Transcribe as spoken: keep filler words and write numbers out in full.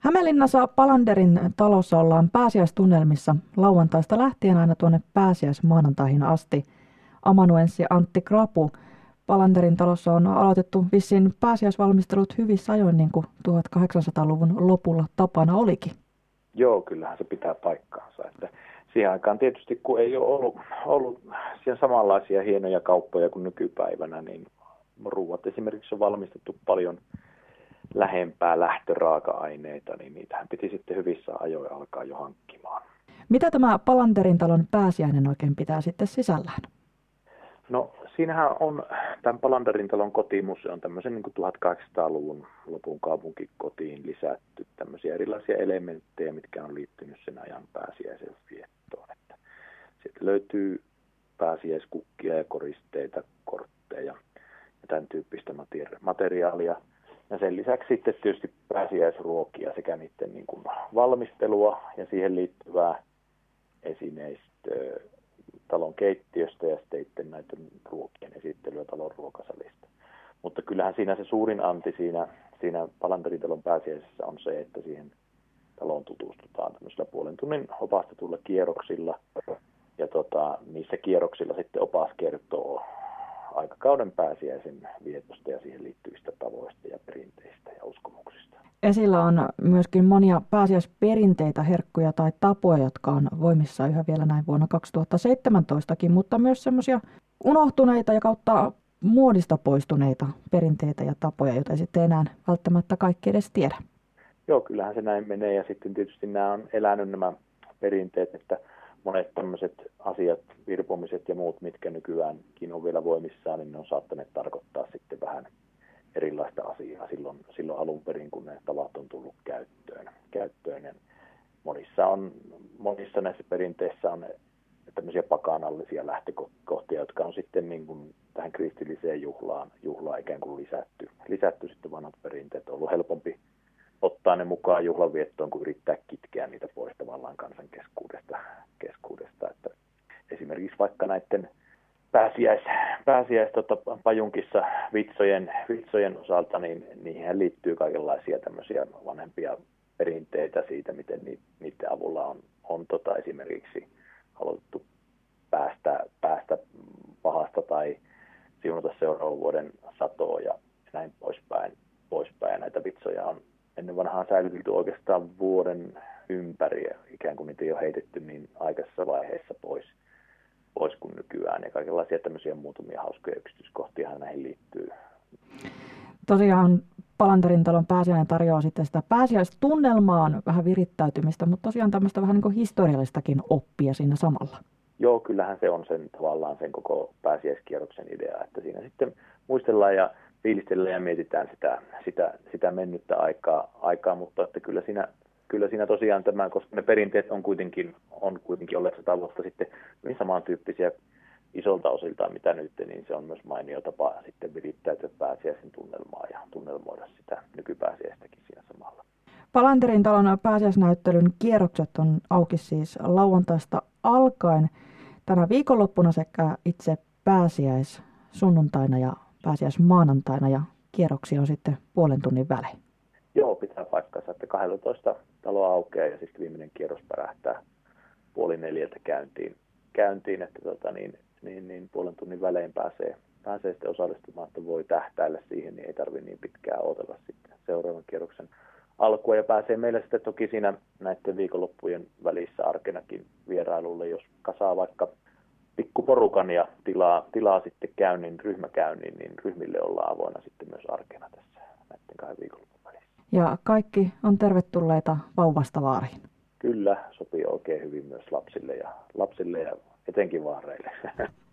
Hämeenlinnassa Palanderin talossa ollaan pääsiäistunnelmissa lauantaista lähtien aina tuonne pääsiäismaanantaihin asti. Amanuenssi Antti Krapu, Palanderin talossa on aloitettu vissiin pääsiäisvalmistelut hyvissä ajoin, niin kuin tuhatkahdeksansataaluvun lopulla tapana olikin. Joo, kyllähän se pitää paikkaansa. Että siihen aikaan tietysti, kun ei ole ollut, ollut siihen samanlaisia hienoja kauppoja kuin nykypäivänä, niin ruuat esimerkiksi on valmistettu paljon lähempää lähtöraaka-aineita, niin niitähän piti sitten hyvissä ajoin alkaa jo hankkimaan. Mitä tämä Palanderin talon pääsiäinen oikein pitää sitten sisällään? No siinähän on tämän Palanderin talon kotimus, se on tämmöisen niin kuin tuhatkahdeksansataaluvun lopun kaupunkikotiin lisätty tämmöisiä erilaisia elementtejä, mitkä on liittynyt sen ajan pääsiäisen viettoon. Että sieltä löytyy pääsiäiskukkia ja koristeita, kortteja ja tämän tyyppistä materiaalia. Ja sen lisäksi sitten tietysti pääsiäisruokia sekä niiden niin kuin valmistelua ja siihen liittyvää esineistöä talon keittiöstä ja sitten näiden ruokien esittelyä talon ruokasalista. Mutta kyllähän siinä se suurin anti siinä, siinä Palanderin talon pääsiäisessä on se, että siihen taloon tutustutaan tämmöisillä puolen tunnin opastetulla kierroksilla. Ja tota, niissä kierroksilla sitten opas kertoo aikakauden pääsiäisen vietosta ja siihen liittyvistä tavoista ja perinteistä ja uskomuksista. Esillä on myöskin monia pääsiäisperinteitä, herkkuja tai tapoja, jotka on voimissa yhä vielä näin vuonna kaksituhattaseitsemäntoistakin, mutta myös semmoisia unohtuneita ja kautta muodista poistuneita perinteitä ja tapoja, joita ei sitten enää välttämättä kaikki edes tiedä. Joo, kyllähän se näin menee ja sitten tietysti nämä on elänyt nämä perinteet, että monet tämmöiset asiat, virpomiset ja muut, mitkä nykyäänkin on vielä voimissaan, niin ne on saattaneet tarkoittaa sitten vähän erilaista asiaa silloin, silloin alun perin, kun ne tavat on tullut käyttöön. käyttöön. Ja monissa, on, monissa näissä perinteissä on tämmöisiä pakanallisia lähtökohtia, jotka on sitten niin kuin tähän kristilliseen juhlaan, juhlaan ikään kuin lisätty, lisätty sitten vanhat perinteet. On ollut helpompi ottaa ne mukaan juhlanviettoon, kuin yrittää kitkeä niitä pois tavallaan kansan keskuudesta. keskuudesta. Että esimerkiksi vaikka näiden pääsiäis, pääsiäis tota, pajunkissa vitsojen, vitsojen osalta, niin niihin liittyy kaikenlaisia tämmöisiä vanhempia perinteitä siitä, miten ni, niiden avulla on, on tota, esimerkiksi haluttu päästä, päästä pahasta tai siunata seuraavan vuoden satoa ja näin poispäin. poispäin. Ja näitä vitsoja on ennen vanhaan säilytetty oikeastaan vuoden ympäri, ikään kuin niitä ei ole heitetty niin aikaisessa vaiheessa pois, pois kuin nykyään. Ja kaikenlaisia tämmöisiä muutamia hauskoja yksityiskohtia näihin liittyy. Tosiaan Palanderin talon pääsiäinen tarjoaa sitten sitä pääsiäistunnelmaan vähän virittäytymistä, mutta tosiaan tämmöistä vähän niin kuin historiallistakin oppia siinä samalla. Joo, kyllähän se on sen tavallaan sen koko pääsiäiskierroksen idea, että siinä sitten muistellaan ja fiilistellään ja mietitään sitä, sitä, sitä mennyttä aikaa, aikaa, mutta että kyllä siinä, kyllä siinä tosiaan tämä, koska ne perinteet on kuitenkin, on kuitenkin olleet sata vuotta sitten hyvin samantyyppisiä isolta osiltaan mitä nyt, niin se on myös mainio tapa sitten virittäytyä pääsiäisen tunnelmaa ja tunnelmoida sitä nykypääsiäistäkin siinä samalla. Palanderin talon pääsiäisnäyttelyn kierrokset on auki siis lauantaista alkaen tänä viikonloppuna sekä itse pääsiäis sunnuntaina ja pääsiäismaanantaina ja kierroksia on sitten puolen tunnin välein. Joo, pitää paikkansa, että kaksitoista taloa aukeaa ja sitten viimeinen kierros pärähtää puoli neljältä käyntiin, käyntiin että tota niin, niin, niin puolen tunnin välein pääsee, pääsee sitten osallistumaan, että voi tähtäillä siihen, niin ei tarvitse niin pitkään odotella sitten seuraavan kierroksen alkua ja pääsee meille sitten toki siinä näiden viikonloppujen välissä arkenakin vierailulle, jos kasaa vaikka pikkuporukan ja tilaa, tilaa sitten käynnin, ryhmäkäynnin, niin ryhmille ollaan avoinna sitten myös arkena tässä näiden kahden viikonlopun välissä. Ja kaikki on tervetulleita vauvasta vaariin. Kyllä, sopii oikein hyvin myös lapsille ja, lapsille ja etenkin vaareille.